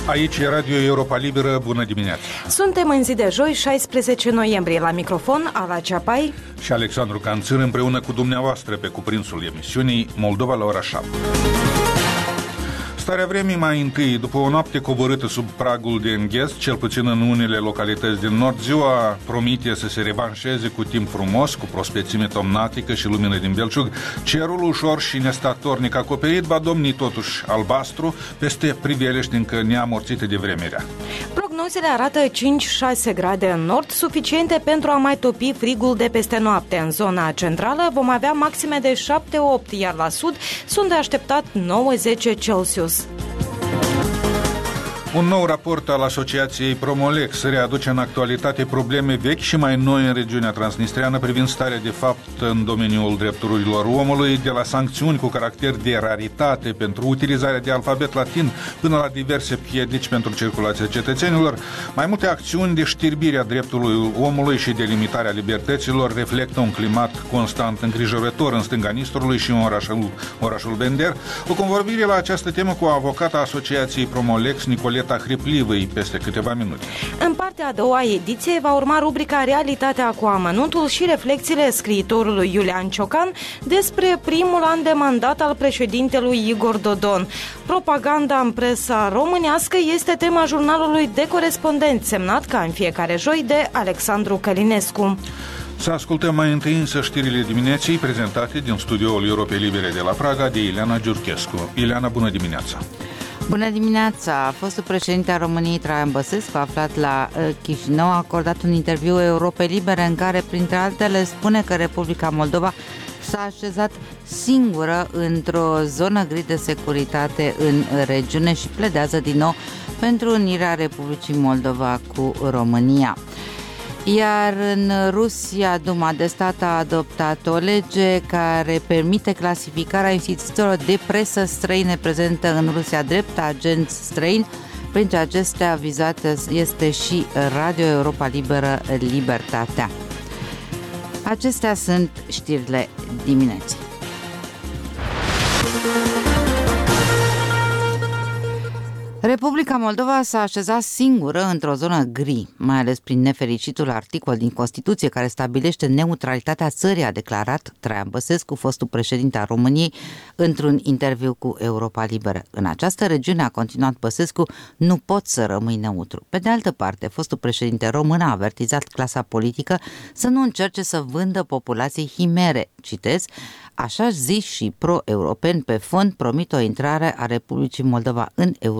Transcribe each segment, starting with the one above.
Aici e Radio Europa Liberă, bună dimineața! Suntem în zi de joi, 16 noiembrie, la microfon, Ala Ceapai și Alexandru Canțân, împreună cu dumneavoastră pe cuprinsul emisiunii Moldova la ora 7. Starea vremii mai întâi, după o noapte coborâtă sub pragul de îngheț, cel puțin în unele localități din nord, ziua promite să se revanșeze cu timp frumos, cu prospețime tomnatică și lumină din belșug. Cerul ușor și nestatornic acoperit va domni totuși albastru peste priveliști încă neamorțite de vreme rea. Prognozele arată 5-6 grade în nord, suficiente pentru a mai topi frigul de peste noapte. În zona centrală vom avea maxime de 7-8, iar la sud sunt de așteptat 9-10 Celsius. Un nou raport al Asociației Promolex readuce în actualitate probleme vechi și mai noi în regiunea transnistreană privind starea de fapt în domeniul drepturilor omului, de la sancțiuni cu caracter de raritate pentru utilizarea de alfabet latin până la diverse piedici pentru circulația cetățenilor. Mai multe acțiuni de știrbire a dreptului omului și de limitarea libertăților reflectă un climat constant îngrijorător în stânga Nistrului și în orașul Bender. O convorbire la această temă cu avocata Asociației Promolex, Nicoleta Hriplivăi, peste câteva minute. În partea a doua ediție va urma rubrica Realitatea cu amănuntul și reflexiile scriitorului Iulian Ciocan despre primul an de mandat al președintelui Igor Dodon. Propaganda în presa românească este tema jurnalului de corespondent, semnat ca în fiecare joi de Alexandru Călinescu. Să ascultăm mai întâi însă știrile dimineții prezentate din studioul Europei Libere de la Praga de Ileana Giurchescu. Ileana, bună dimineața! Bună dimineața! Fostul președinte al României, Traian Băsescu, aflat la Chișinău, a acordat un interviu Europei Libere în care, printre altele, spune că Republica Moldova s-a așezat singură într-o zonă gri de securitate în regiune și pledează din nou pentru unirea Republicii Moldova cu România. Iar în Rusia, Duma de Stat a adoptat o lege care permite clasificarea instituțiilor de presă străine prezentă în Rusia drept agenți străini. Printre acestea vizate este și Radio Europa Liberă, Libertatea. Acestea sunt știrile dimineții. Republica Moldova s-a așezat singură într-o zonă gri, mai ales prin nefericitul articol din Constituție care stabilește neutralitatea țării, a declarat Traian Băsescu, fostul președinte al României, într-un interviu cu Europa Liberă. În această regiune, a continuat Băsescu, nu pot să rămâi neutru. Pe de altă parte, fostul președinte român a avertizat clasa politică să nu încerce să vândă populației himere. Citez: așa zis și pro-europeni pe fond promit o intrare a Republicii Moldova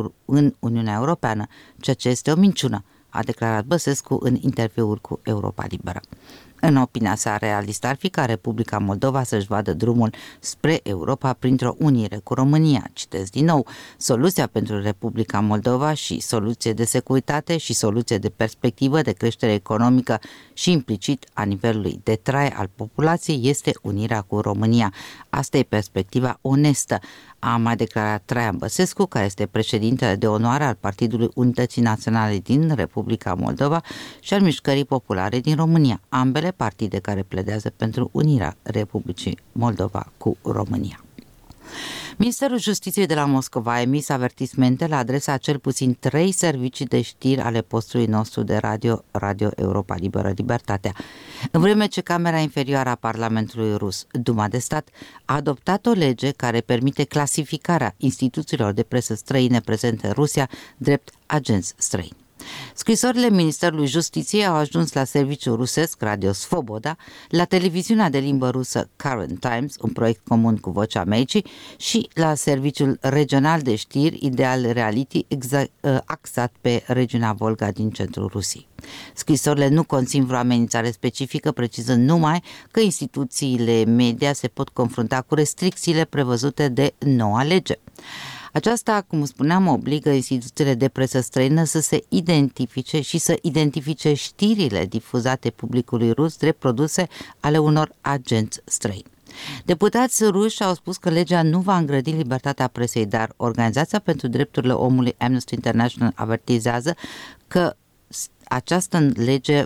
în Uniunea Europeană, ceea ce este o minciună, a declarat Băsescu în interviul cu Europa Liberă. În opinia sa, realist ar fi ca Republica Moldova să-și vadă drumul spre Europa printr-o unire cu România. Citez din nou: soluția pentru Republica Moldova și soluție de securitate și soluție de perspectivă de creștere economică și implicit a nivelului de trai al populației este unirea cu România. Asta e perspectiva onestă, a mai declarat Traian Băsescu, care este președintele de onoare al Partidului Unității Naționale din Republica Moldova și al Mișcării Populare din România, ambele partide care pledează pentru unirea Republicii Moldova cu România. Ministerul Justiției de la Moscova a emis avertismente la adresa a cel puțin 3 servicii de știri ale postului nostru de Radio Europa Liberă, Libertatea. În vreme ce Camera Inferioară a Parlamentului Rus, Duma de Stat, a adoptat o lege care permite clasificarea instituțiilor de presă străine prezente în Rusia drept agenți străini. Scrisorile Ministerului Justiției au ajuns la serviciul rusesc Radio Svoboda, la televiziunea de limbă rusă Current Times, un proiect comun cu Vocea Americii, și la serviciul regional de știri Ideal Reality, axat pe regiunea Volga din centrul Rusiei. Scrisorile nu conțin vreo amenințare specifică, precizând numai că instituțiile media se pot confrunta cu restricțiile prevăzute de noua lege. Aceasta, cum spuneam, obligă instituțiile de presă străină să se identifice și să identifice știrile difuzate publicului rus drept produse ale unor agenți străini. Deputați ruși au spus că legea nu va îngrădi libertatea presei, dar Organizația pentru Drepturile Omului Amnesty International avertizează că această lege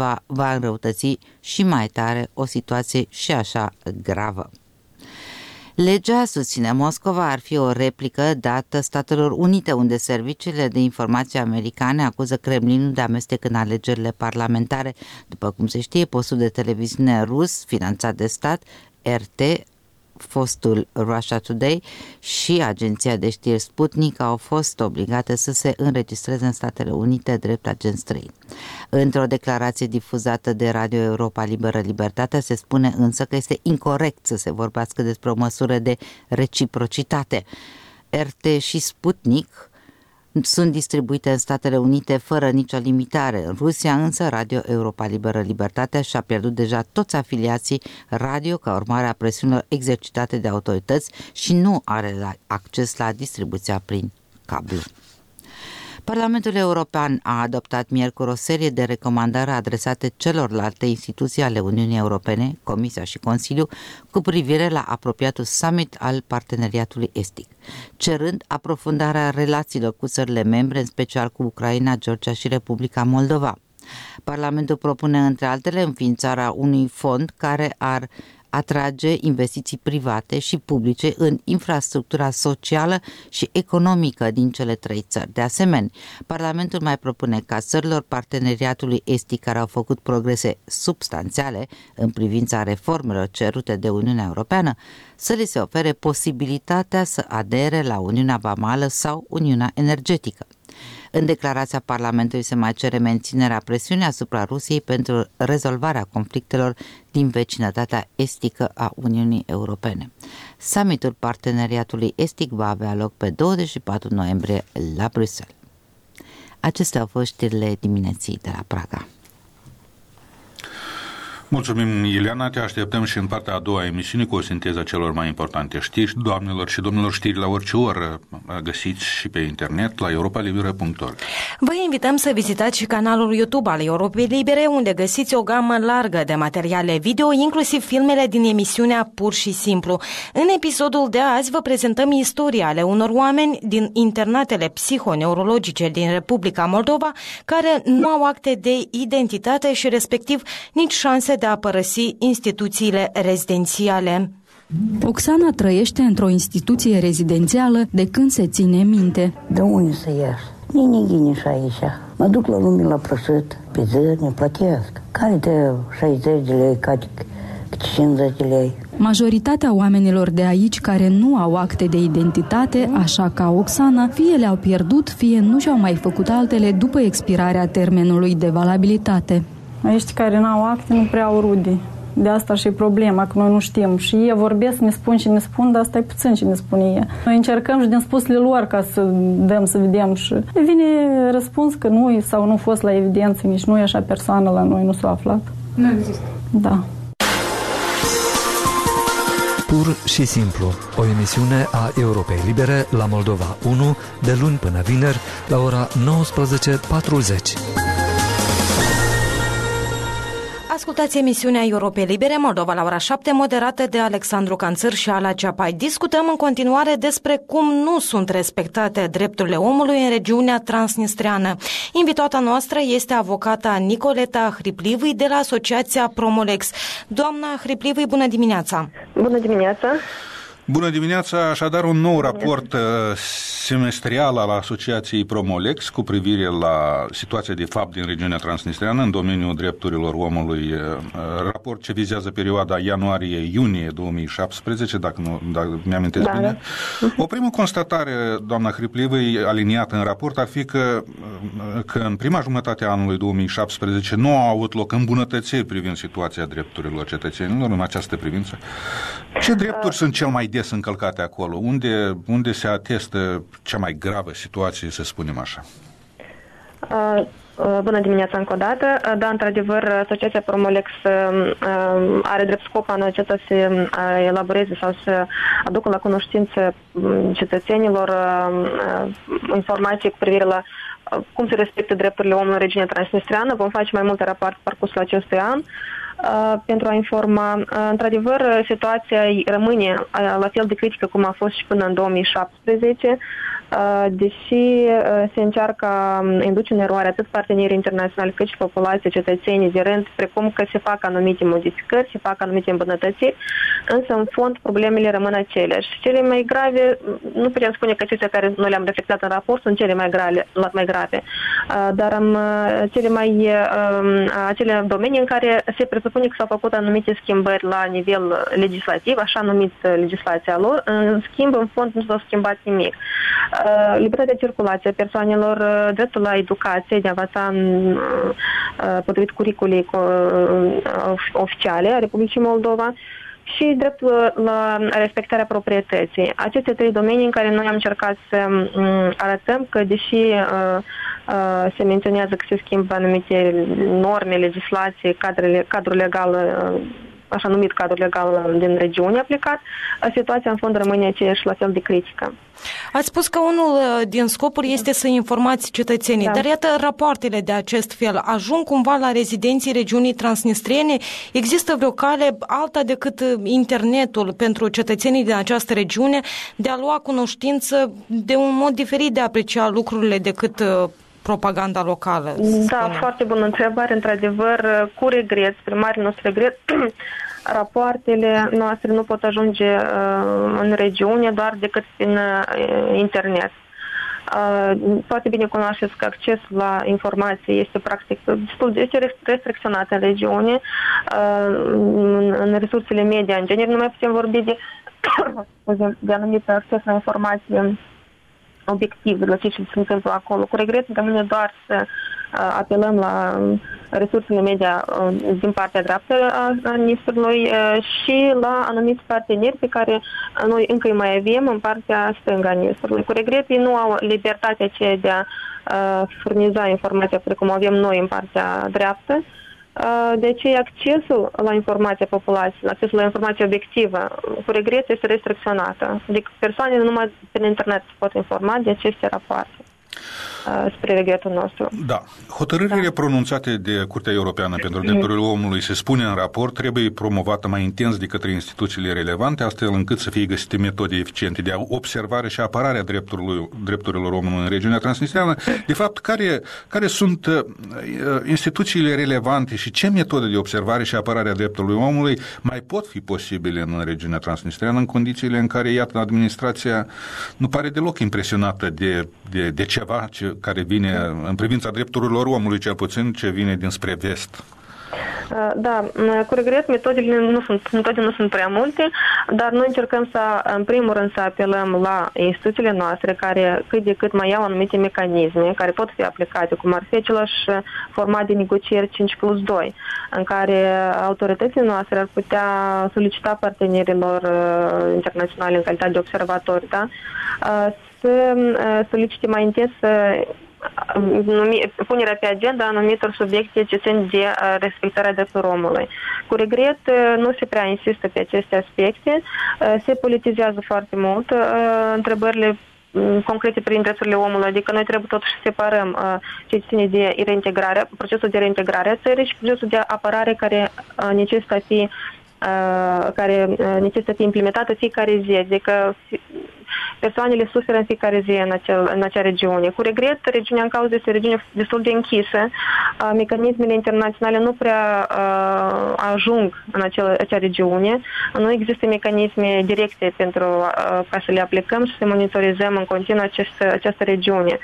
va înrăutăți și mai tare o situație și așa gravă. Legea, susține Moscova, ar fi o replică dată Statelor Unite, unde serviciile de informație americane acuză Kremlinul de amestec în alegerile parlamentare. După cum se știe, postul de televiziune rus, finanțat de stat, RT, fostul Russia Today și agenția de știri Sputnik au fost obligate să se înregistreze în Statele Unite drept agenți străini. Într-o declarație difuzată de Radio Europa Liberă Libertatea se spune însă că este incorect să se vorbească despre o măsură de reciprocitate. RT și Sputnik sunt distribuite în Statele Unite fără nicio limitare. În Rusia însă Radio Europa Liberă Libertatea și-a pierdut deja toți afiliații radio ca urmare a presiunilor exercitate de autorități și nu are acces la distribuția prin cablu. Parlamentul European a adoptat miercuri o serie de recomandări adresate celorlalte instituții ale Uniunii Europene, Comisia și Consiliu, cu privire la apropiatul summit al Parteneriatului Estic, cerând aprofundarea relațiilor cu țările membre, în special cu Ucraina, Georgia și Republica Moldova. Parlamentul propune, între altele, înființarea unui fond care ar atrage investiții private și publice în infrastructura socială și economică din cele trei țări. De asemenea, Parlamentul mai propune ca țărilor parteneriatului estic care au făcut progrese substanțiale în privința reformelor cerute de Uniunea Europeană să li se ofere posibilitatea să adere la Uniunea Vamală sau Uniunea Energetică. În declarația Parlamentului se mai cere menținerea presiunii asupra Rusiei pentru rezolvarea conflictelor din vecinătatea estică a Uniunii Europene. Summitul Parteneriatului Estic va avea loc pe 24 noiembrie la Bruxelles. Acestea au fost știrile dimineții de la Praga. Mulțumim, Ileana, te așteptăm și în partea a doua a emisiunii cu o sinteză celor mai importante știri. Doamnelor și domnilor, știri la orice oră găsiți și pe internet la europalibera.org. Vă invităm să vizitați și canalul YouTube al Europei Libere, unde găsiți o gamă largă de materiale video, inclusiv filmele din emisiunea Pur și Simplu. În episodul de azi vă prezentăm istoria ale unor oameni din internatele psihoneurologice din Republica Moldova care nu au acte de identitate și respectiv nici șanse de a părăsi instituțiile rezidențiale. Oxana trăiește într-o instituție rezidențială de când se ține minte. De unde să ies? Ninighini și aici. Mă duc la lume la prășit, pe zi ne plătesc. Care de 60 de lei, care 50 de lei. Majoritatea oamenilor de aici care nu au acte de identitate, așa ca Oxana, fie le-au pierdut, fie nu și-au mai făcut altele după expirarea termenului de valabilitate. Aici care n-au acte nu prea au rude. De asta și problema, că noi nu știm. Și ei vorbesc, ne spun ce ne spun, dar asta e puțin ce ne spune ei. Noi încercăm și din spusele lor ca să dăm, să vedem și vine răspuns că nu sau nu fost la evidență, nici nu e așa persoană la noi, nu s-a aflat. Nu există. Da. Pur și simplu, o emisiune a Europei Libere la Moldova 1, de luni până vineri, la ora 19:40. Ascultați emisiunea Europei Libere Moldova la ora 7, moderată de Alexandru Canțăr și Ala Ceapai. Discutăm în continuare despre cum nu sunt respectate drepturile omului în regiunea transnistreană. Invitata noastră este avocata Nicoleta Hriplivui de la Asociația Promolex. Doamna Hriplivui, bună dimineața! Bună dimineața! Bună dimineața! Așadar, un nou raport semestrial al Asociației Promolex cu privire la situația de fapt din regiunea transnistreană în domeniul drepturilor omului. Raport ce vizează perioada ianuarie-iunie 2017, dacă mi-amintesc bine. O primă constatare, doamna Hriplivui, aliniată în raport, ar fi că în prima jumătate a anului 2017 nu au avut loc îmbunătățiri privind situația drepturilor cetățenilor în această privință. Ce drepturi sunt cel mai des încălcate acolo? Unde se atestă cea mai gravă situație, să spunem așa? Bună dimineața încă o dată. Da, într-adevăr, Asociația Promolex are drept scop anul acesta să elaboreze sau să aducă la cunoștință cetățenilor informații cu privire la cum se respectă drepturile omului în regiunea transnistreană. Vom face mai multe rapoarte parcursul acestui an pentru a informa. Într-adevăr, situația rămâne la fel de critică cum a fost și până în 2017. deși se încearcă induce în eroare atât partenerii internaționali cât și populația, cetățenii de rând, precum că se fac anumite modificări, se fac anumite îmbunătățiri, însă în fond problemele rămân aceleași. Cele mai grave, nu putem spune că acestea care noi le-am reflectat în raport sunt cele mai grave, dar acele domenii în care se presupune că s-au făcut anumite schimbări la nivel legislativ, așa numit legislația lor, în schimb, în fond, nu s-a schimbat nimic. Libertatea circulației persoanelor, dreptul la educație, de a învăța potrivit curiculei oficiale a Republicii Moldova și dreptul la respectarea proprietății. Aceste 3 domenii în care noi am încercat să arătăm că, deși se menționează că se schimbă anumite norme, legislație, cadrul legal, așa numit cadru legal din regiune aplicat, situația în fond rămâne aceeași la fel de critică. Ați spus că unul din scopuri este să informați cetățenii, dar iată, rapoartele de acest fel ajung cumva la rezidenții regiunii transnistriene? Există vreo cale alta decât internetul pentru cetățenii din această regiune de a lua cunoștință de un mod diferit de a aprecia lucrurile decât propaganda locală? Da, foarte bună întrebare, într-adevăr, cu regret, spre mare nostru regret, rapoartele noastre nu pot ajunge în regiune doar decât prin internet. Foarte bine cunoașteți că accesul la informații este practic destul de restricționat în regiune. În resursele media, în genere, nu mai putem vorbi de anumit acces la informații obiectiv, la ce se întâmplă acolo. Cu regret, rămâne doar să apelăm la resursele media din partea dreaptă a ministrului și la anumiți parteneri pe care noi încă îi mai avem în partea stângă a ministrului. Cu regret, ei nu au libertatea aceea de a furniza informația precum avem noi în partea dreaptă. De aceea accesul la informația populației, accesul la informație obiectivă, cu regret, este restricționată. Adică persoanele numai prin internet se pot informa de aceste rapoarte. Spre regretul nostru. Da. Hotărârile pronunțate de Curtea Europeană pentru Drepturile Omului, se spune în raport, trebuie promovată mai intens de către instituțiile relevante, astfel încât să fie găsite metode eficiente de observare și apărare a drepturilor omului în regiunea transnistreană. De fapt, care sunt instituțiile relevante și ce metode de observare și apărare a drepturilor omului mai pot fi posibile în regiunea transnistreană în condițiile în care, iată, administrația nu pare deloc impresionată de ceva care vine în privința drepturilor omului, cel puțin ce vine dinspre vest. Da, cu regret, metodele nu sunt prea multe, dar noi încercăm în primul rând să apelăm la instituțiile noastre care cât de cât mai au anumite mecanisme care pot fi aplicate, cum ar fi același format de negocieri 5+2, în care autoritățile noastre ar putea solicita partenerilor internaționali în calitate de observatori, da, să solicite mai intens punerea pe agenda anumitor subiecte ce țin de respectarea drepturilor omului. Cu regret, nu se prea insistă pe aceste aspecte, se politizează foarte mult întrebările concrete prin drepturile omului, adică noi trebuie totuși să separăm ce ține de reintegrare, procesul de reintegrare a țării și procesul de apărare care necesită fi implementată fiecare zi, adică persoanele suferă în fiecare zi în acea regiune. Cu regret, regiunea în cauză este o regiune destul de închisă. Mecanismele internaționale nu prea ajung în acea regiune. Nu există mecanisme directe pentru ca să le aplicăm și să monitorizăm în continuu această regiune.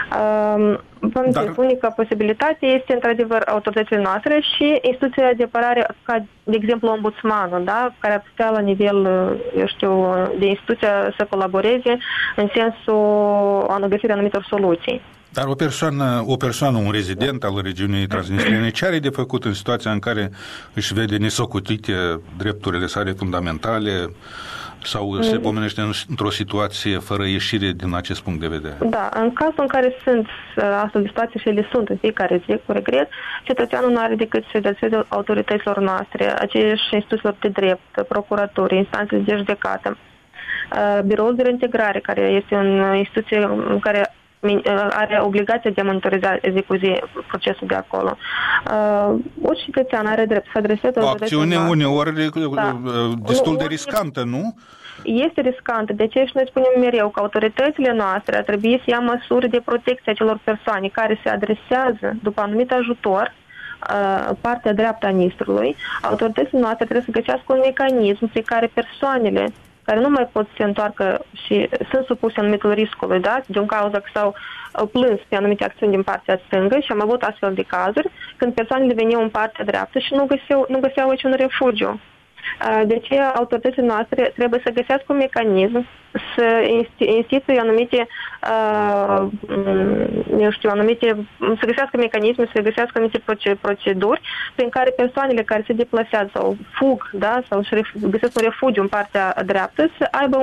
Unica posibilitate este, într-adevăr, autoritățile noastre și instituția de apărare, ca, de exemplu, ombudsmanul, da, care ar putea la nivel, de instituție să colaboreze în sensul găsirii anumitor soluții. Dar o persoană, un rezident al regiunii transnistriene, ce are de făcut în situația în care își vede nesocotite drepturile sale fundamentale sau se pomenește într-o situație fără ieșire din acest punct de vedere? Da, în cazul în care sunt astfel de situații și ele sunt în fiecare zi, cu regret, cetățeanul nu are decât să adreseze autorităților noastre, aceeași instituțiilor de drept, procuratori, instanțe de judecată, biroul de reintegrare, care este o instituție în care are obligația de a monitoriza zi cu zi procesul de acolo. Orice cetățean are drept să adreseze o acțiune uneori destul de riscantă, nu? Este riscantă. De aceea și noi spunem mereu că autoritățile noastre ar trebui să ia măsuri de protecție a celor persoane care se adresează după anumit ajutor partea dreaptă a Nistrului. Autoritățile noastre trebuie să găsească un mecanism prin care persoanele care nu mai pot să se întoarcă și sunt supuse anumitul riscului, da? Din cauza că s-au plâns pe anumite acțiuni din partea stângă și am avut astfel de cazuri când persoanele veneau în partea dreaptă și nu găseau niciun refugiu. De aceea autoritățile noastre trebuie să găsească un mecanism, să instituie anumite, să găsească mecanisme, să găsească anumite proceduri prin care persoanele care se deplasează sau fug, da, sau își găsesc un refugiu în partea dreaptă, să aibă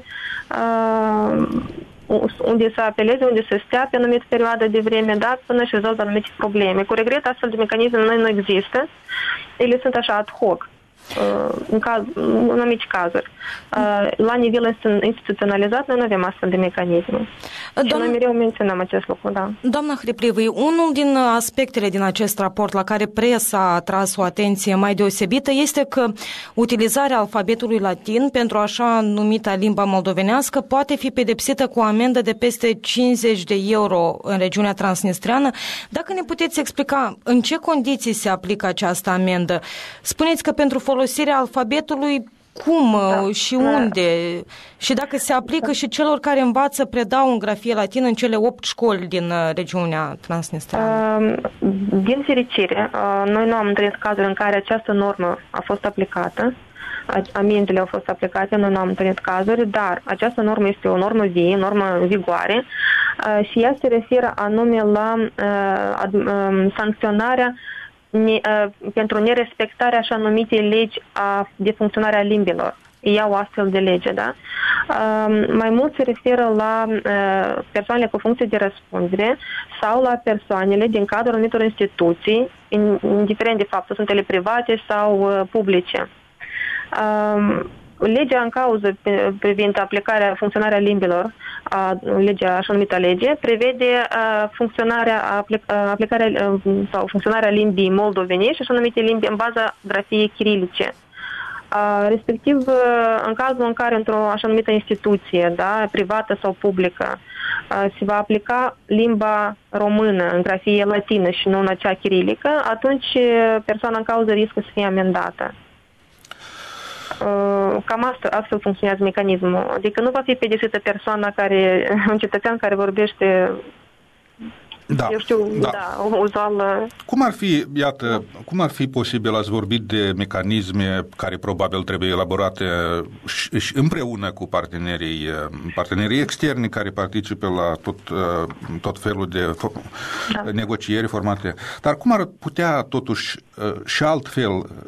unde să apeleze, unde să stea pe anumită perioadă de vreme, da, până își rezolvă anumite probleme. Cu regret, astfel de mecanisme noi nu există. Ele sunt așa ad hoc. În anumite cazuri. La nivel instituționalizat noi nu avem astfel de mecanisme. Și noi mereu menționăm acest lucru, da. Doamna Hriprivi, unul din aspectele din acest raport la care presa a atras o atenție mai deosebită este că utilizarea alfabetului latin pentru așa numita limba moldovenească poate fi pedepsită cu o amendă de peste 50 de euro în regiunea transnistreană. Dacă ne puteți explica în ce condiții se aplică această amendă? Spuneți că pentru folosirea alfabetului cum și unde și dacă se aplică și celor care învață, predau în grafie latină în cele 8 școli din regiunea transnistreană. Din fericire, noi nu am întâlnit cazuri în care această normă a fost aplicată, amendele au fost aplicate, noi nu am întâlnit cazuri, dar această normă este o normă vie, o normă în vigoare și ea se referă anume la sancționarea pentru nerespectarea așa numite legi de funcționare a limbilor. Iau o astfel de lege, da? Mai mult se referă la persoanele cu funcție de răspundere sau la persoanele din cadrul anumitor instituții, indiferent de fapt, sunt ele private sau publice. Legea în cauză privind funcționarea limbilor, legea așa numită lege, prevede funcționarea limbii moldovenești și așa numite limbi în baza grafiei chirilice. Respectiv, în cazul în care într-o așa numită instituție, da, privată sau publică, se va aplica limba română în grafie latină și nu în acea chirilică, atunci persoana în cauză riscă să fie amendată. Cam astfel funcționează mecanismul. Adică nu va fi pedepsită persoana un cetățean care vorbește uzual. Cum ar fi posibil, ați vorbit de mecanisme care probabil trebuie elaborate și împreună cu partenerii externi care participă la tot felul de negocieri formate. Dar cum ar putea totuși și altfel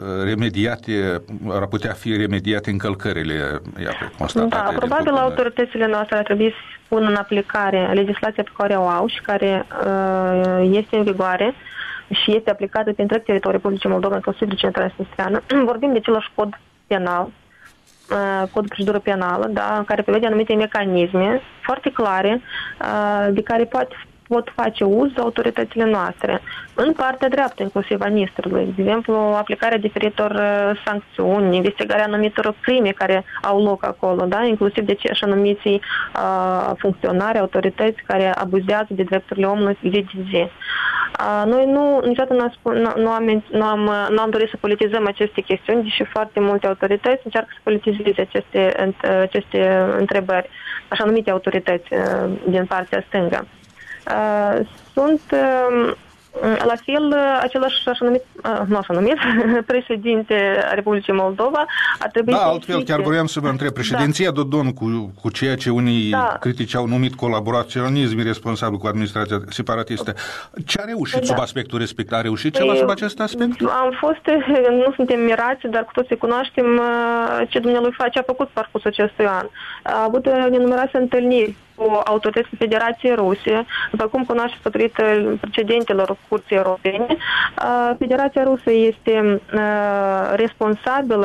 ar putea fi remediate încălcările constatate? Da, probabil autoritățile noastre ar trebui să pună în aplicare legislația pe care o au și care este în vigoare și este aplicată pe întreg teritoriul Republicii Moldova, inclusiv regiunea transnistreană. Vorbim de același cod penal, cod de procedură penală, da, care prevede anumite mecanisme foarte clare de care pot face uz autoritățile noastre. În partea dreaptă, inclusiv a Nistrului, de exemplu, aplicarea diferitor sancțiuni, investigarea anumitor crime care au loc acolo, da? Inclusiv de așa numiții funcționari, autorități care abuzează de drepturile omului zi de zi. Noi niciodată nu am dorit să politizăm aceste chestiuni, deși foarte multe autorități încearcă să politizeze aceste întrebări, așa numite autorități din partea stângă. Sunt la fel același așa numit președinte a Republicii Moldova ar trebui să altfel chiar vreau să vă întreb, președinția Dodon cu ceea ce unii critici au numit colaboraționism responsabil cu administrația separatistă, ce a reușit sub aspectul respectiv? A reușit ceva sub acest aspect? Nu suntem mirați, dar cu toții cunoaștem ce dumnealui face, a făcut parcursul acestui an. A avut nenumărate întâlniri cu autoritățile Federației Ruse, după cum cunoașteți potrivit precedentelor Curții Europene. Federația Rusă este responsabilă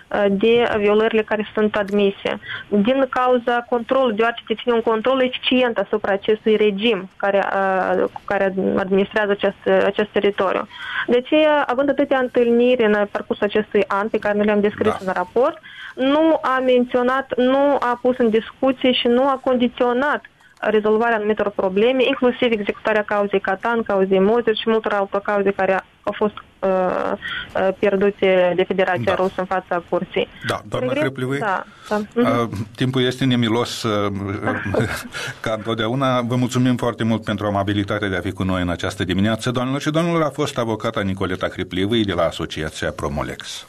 de violările care sunt admise. Din cauza controlului, deoarece se ține un control eficient asupra acestui regim care administrează acest teritoriu. De aceea, având atâtea întâlniri în parcursul acestui an pe care noi le-am descris în raport, nu a menționat, nu a pus în discuție și nu a condiționat rezolvarea anumitor probleme, inclusiv executarea cauzei Catan, cauzei Moser și multor alte cauze care au fost pierdute de Federația Rusă în fața curții. Da, doamna Hriplivui, timpul este nemilos ca întotdeauna. Vă mulțumim foarte mult pentru amabilitatea de a fi cu noi în această dimineață. Doamnelor și domnilor, a fost avocata Nicoleta Hriplivui de la Asociația Promolex.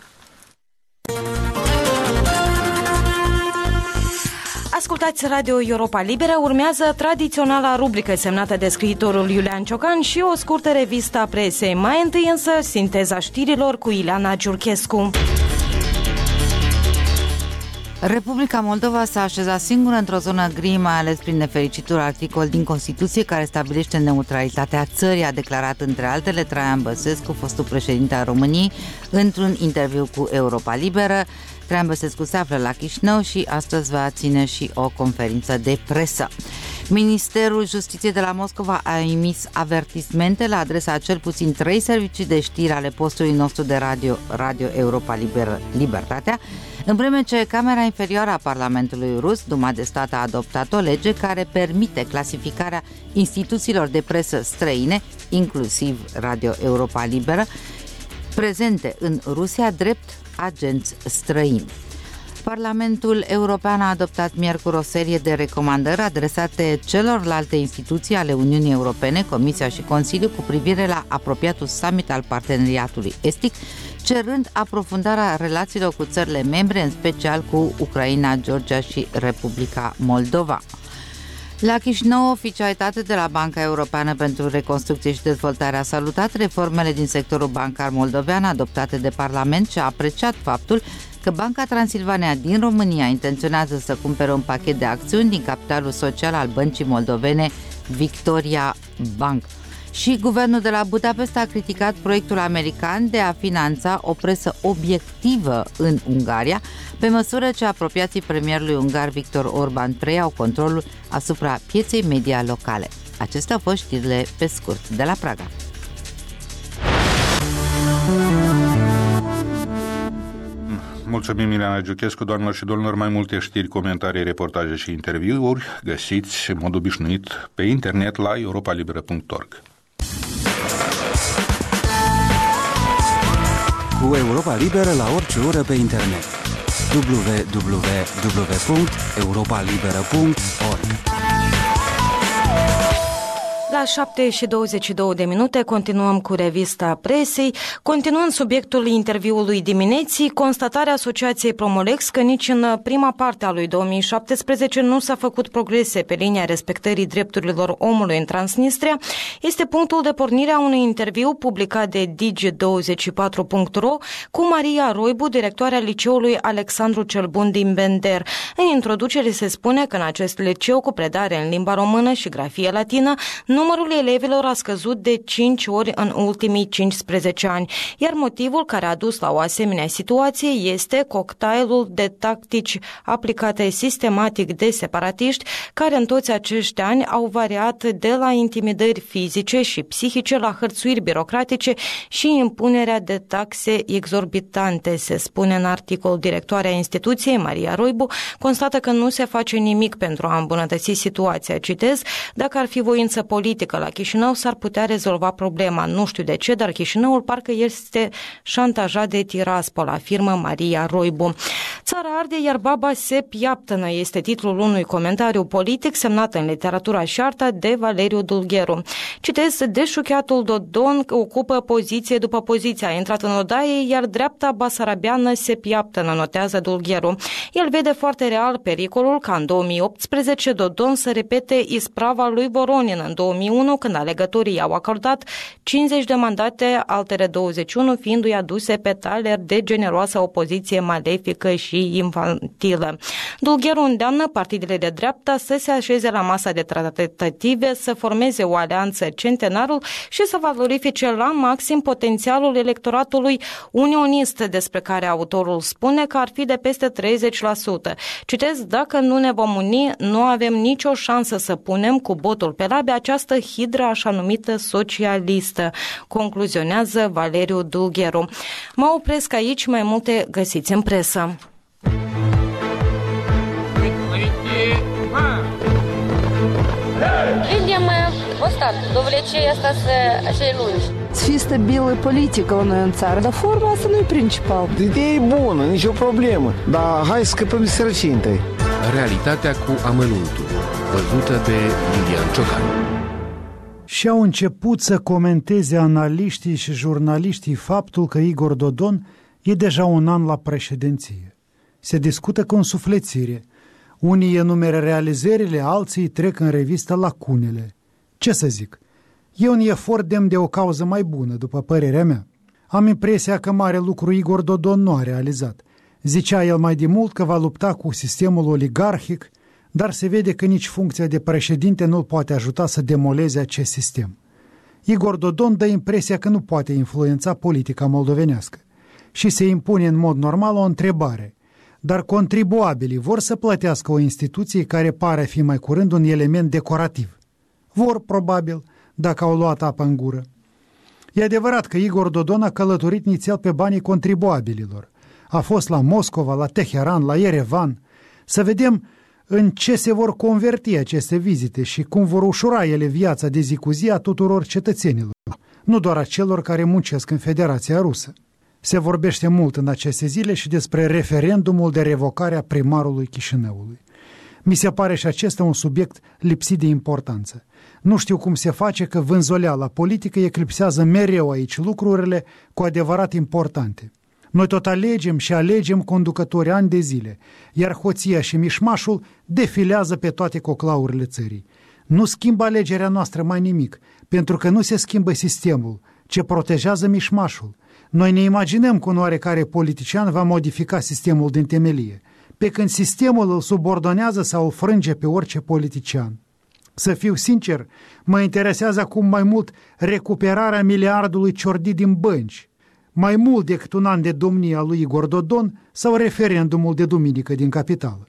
Ascultați Radio Europa Liberă, urmează tradiționala rubrică semnată de scriitorul Iulian Ciocan și o scurtă revistă a presei. Mai întâi însă, sinteza știrilor cu Ileana Giurchescu. Republica Moldova s-a așezat singură într-o zonă gri, mai ales prin nefericitul articol din Constituție care stabilește neutralitatea țării, a declarat între altele Traian Băsescu, fostul președinte al României, într-un interviu cu Europa Liberă. Traian Băsescu se află la Chișinău și astăzi va ține și o conferință de presă. Ministerul Justiției de la Moscova a emis avertismente la adresa a cel puțin 3 servicii de știri ale postului nostru de Radio Europa Libertatea, în vreme ce Camera Inferioară a Parlamentului Rus, Duma de Stat, a adoptat o lege care permite clasificarea instituțiilor de presă străine, inclusiv Radio Europa Liberă, prezente în Rusia drept agenți străini. Parlamentul European a adoptat miercuri o serie de recomandări adresate celorlalte instituții ale Uniunii Europene, Comisia și Consiliul, cu privire la apropiatul summit al Parteneriatului Estic, cerând aprofundarea relațiilor cu țările membre, în special cu Ucraina, Georgia și Republica Moldova. La Chișinău, oficialitatea de la Banca Europeană pentru Reconstrucție și Dezvoltare a salutat reformele din sectorul bancar moldovean adoptate de Parlament și a apreciat faptul că Banca Transilvania din România intenționează să cumpere un pachet de acțiuni din capitalul social al băncii moldovene Victoria Bank. Și guvernul de la Budapesta a criticat proiectul american de a finanța o presă obiectivă în Ungaria, pe măsură ce apropiații premierului ungar Viktor Orban preiau controlul asupra pieței media locale. Acestea au fost știrile pe scurt de la Praga. Mulțumim, Ileana Giurchescu. Doamnelor și domnilor, mai multe știri, comentarii, reportaje și interviuri găsiți în mod obișnuit pe internet la europalibera.org. Cu Europa Liberă la orice oră pe internet. www.europalibera.org. La 7:22 continuăm cu revista presei. Continuând subiectul interviului dimineții, constatarea Asociației Promolex că nici în prima parte a lui 2017 nu s-a făcut progrese pe linia respectării drepturilor omului în Transnistria este punctul de pornire a unui interviu publicat de Digi24.ro cu Maria Roibu, directoarea liceului Alexandru cel Bun din Bender. În introducere se spune că în acest liceu cu predare în limba română și grafie latină, numărul elevilor a scăzut de 5 ori în ultimii 15 ani, iar motivul care a dus la o asemenea situație este cocktailul de tactici aplicate sistematic de separatiști, care în toți acești ani au variat de la intimidări fizice și psihice la hărțuiri birocratice și impunerea de taxe exorbitante, se spune în articol. Directoarea instituției, Maria Roibu, constată că nu se face nimic pentru a îmbunătăți situația. Citez, dacă ar fi voință politică la Chișinău, s-ar putea rezolva problema. Nu știu de ce, dar Chișinăul parcă este șantajat de Tiraspol, afirmă Maria Roibu. Țara arde, iar baba se piaptănă, este titlul unui comentariu politic semnat în literatura și arta de Valeriu Dulgheru. Citez, deșuchiatul Dodon ocupă poziție după poziție, a intrat în odaie, iar dreapta basarabeană se piaptănă, notează Dulgheru. El vede foarte real pericolul ca în 2018 Dodon să repete isprava lui Voronin în 2001, când alegătorii i-au acordat 50 de mandate, altele 21 fiindu-i aduse pe taler de generoasă opoziție malefică și infantilă. Dulgheru îndeamnă partidele de dreapta să se așeze la masa de tratative, să formeze o alianță Centenarul și să valorifice la maxim potențialul electoratului unionist, despre care autorul spune că ar fi de peste 30%. Citez, dacă nu ne vom uni, nu avem nicio șansă să punem cu botul pe labe această hidră așa numită socialistă, concluzionează Valeriu Dulgheru. Mă opresc aici, mai multe găsiți în presă. Видим остатки, довлече остаться cei lungi. Să fie stabilă politică la noi în țară, dar forma asta nu e principal. Ideea e bună, nicio problemă, dar hai să scăpăm de sărăcie întâi. Realitatea cu amănuntul, văzută de Iulian Ciocan. Și au început să comenteze analiștii și jurnaliștii faptul că Igor Dodon e deja un an la președinție. Se discută cu însuflețire. Unii enumeră realizările, alții trec în revistă lacunele. Ce să zic? E un efort demn de o cauză mai bună, după părerea mea. Am impresia că mare lucru Igor Dodon nu a realizat. Zicea el mai de mult că va lupta cu sistemul oligarhic, dar se vede că nici funcția de președinte nu-l poate ajuta să demoleze acest sistem. Igor Dodon dă impresia că nu poate influența politica moldovenească și se impune în mod normal o întrebare. Dar contribuabilii vor să plătească o instituție care pare a fi mai curând un element decorativ. Vor, probabil, dacă au luat apă în gură. E adevărat că Igor Dodon a călătorit nițel pe banii contribuabililor. A fost la Moscova, la Teheran, la Yerevan. Să vedem în ce se vor converti aceste vizite și cum vor ușura ele viața de zi cu zi a tuturor cetățenilor, nu doar a celor care muncesc în Federația Rusă. Se vorbește mult în aceste zile și despre referendumul de revocare a primarului Chișinăului. Mi se pare și acesta un subiect lipsit de importanță. Nu știu cum se face că vânzoleala politică eclipsează mereu aici lucrurile cu adevărat importante. Noi tot alegem și alegem conducători ani de zile, iar hoția și mișmașul defilează pe toate coclaurile țării. Nu schimbă alegerea noastră mai nimic, pentru că nu se schimbă sistemul, ce protejează mișmașul. Noi ne imaginăm că un oarecare politician va modifica sistemul din temelie, pe când sistemul îl subordonează sau îl frânge pe orice politician. Să fiu sincer, mă interesează acum mai mult recuperarea miliardului ciordit din bănci, mai mult decât un an de domnie a lui Igor Dodon sau referendumul de duminică din capitală.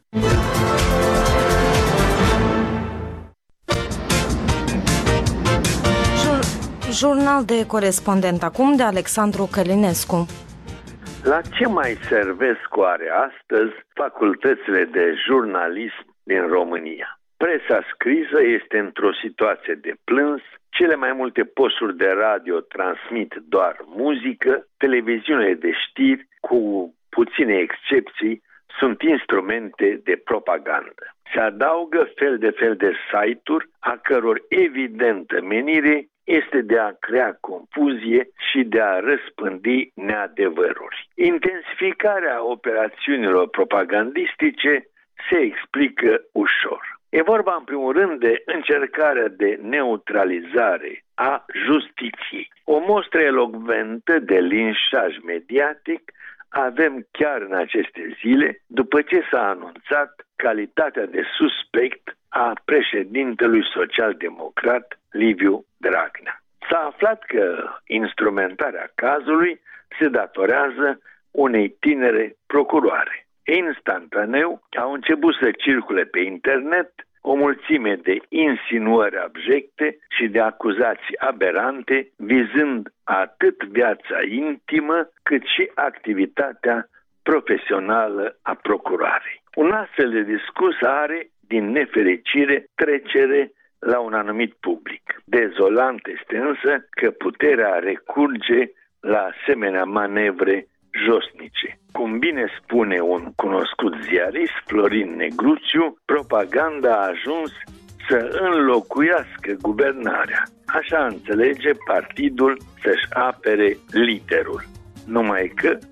Jurnal de corespondent acum de Alexandru Călinescu. La ce mai servesc oare astăzi facultățile de jurnalism din România? Presa scrisă este într-o situație de plâns, cele mai multe posturi de radio transmit doar muzică, televiziunile de știri, cu puține excepții, sunt instrumente de propagandă. Se adaugă fel de site-uri, a căror evidentă menire este de a crea confuzie și de a răspândi neadevăruri. Intensificarea operațiunilor propagandistice se explică ușor. E vorba în primul rând de încercarea de neutralizare a justiției. O mostră elocventă de linșaj mediatic avem chiar în aceste zile, după ce s-a anunțat calitatea de suspect a președintelui social-democrat Liviu Dragnea. S-a aflat că instrumentarea cazului se datorează unei tinere procuroare. Instantaneu au început să circule pe internet o mulțime de insinuări abjecte și de acuzații aberante, vizând atât viața intimă, cât și activitatea profesională a procuroarei. Un astfel de discurs are, din nefericire, trecere la un anumit public. Dezolant este însă că puterea recurge la asemenea manevre josnice. Cum bine spune un cunoscut ziarist, Florin Negruțiu, propaganda a ajuns să înlocuiască guvernarea. Așa înțelege partidul să-și apere liderul. Numai că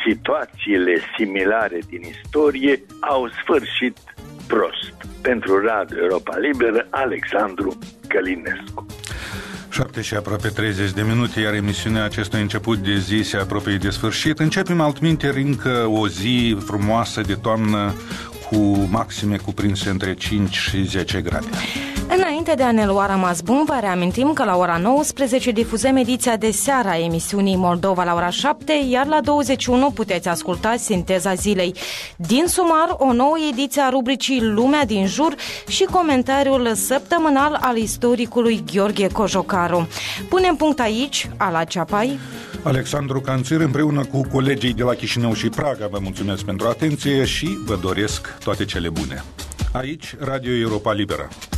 situațiile similare din istorie au sfârșit prost. Pentru Radio Europa Liberă, Alexandru Călinescu. 7 și aproape 30 de minute, iar emisiunea acestui început de zi se apropie de sfârșit. Începem altminteri încă o zi frumoasă de toamnă cu maxime cuprinse între 5 și 10 grade. Înainte de a ne lua rămas bun, vă reamintim că la ora 19 difuzăm ediția de seară a emisiunii Moldova la ora 7, iar la 21 puteți asculta Sinteza Zilei. Din sumar, o nouă ediție a rubricii Lumea din jur și comentariul săptămânal al istoricului Gheorghe Cojocaru. Punem punct aici, Ala Ceapai, Alexandru Canțir, împreună cu colegii de la Chișinău și Praga, vă mulțumesc pentru atenție și vă doresc toate cele bune. Aici, Radio Europa Liberă.